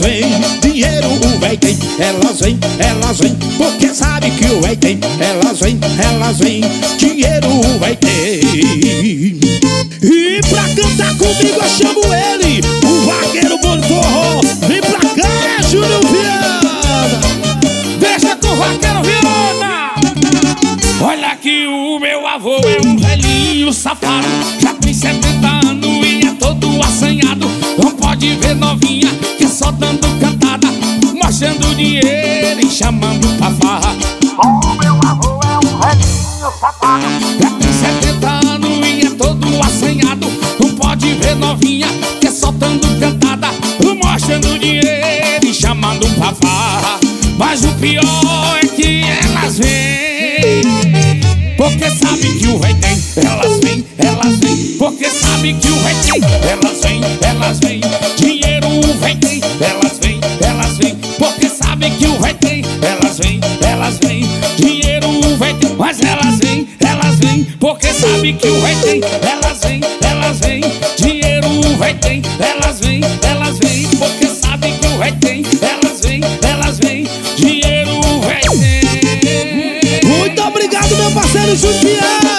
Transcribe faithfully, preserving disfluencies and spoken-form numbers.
vêm, dinheiro o véi tem. Elas vêm, elas vêm, porque sabe que o véi tem. Elas vêm, elas vêm, dinheiro o véi tem. E pra cantar comigo eu chamo ele, o vaqueiro bom de forró. Vem pra cá, Júnior Viana. Deixa com o vaqueiro Viana. Olha que o meu avô é um velhinho safado, já tem setenta anos e é todo assanhado. Não pode ver novinha que só dando cantada, mostrando dinheiro e chamando pra farra. O meu avô é um velhinho safado, já tem setenta anos e é todo assanhado. Não pode ver novinha que só dando cantada, mostrando dinheiro e chamando pra farra. Mas o pior é que elas vêm, porque sabe que o rei tem. Elas vêm, elas vêm, porque sabe que o rei tem. Elas vêm, elas vêm, dinheiro o rei tem. Elas vêm, elas vêm, porque sabe que o rei tem. Elas vêm, elas vêm, dinheiro o rei tem. Mas elas vêm, elas vêm, porque sabe que o rei tem. Elas vêm, elas vêm, dinheiro o rei tem. Elas vêm, elas vêm, porque sabe que o rei tem. Elas vêm, elas vêm, dinheiro o rei tem. Muito obrigado, meu parceiro Júnior Viana.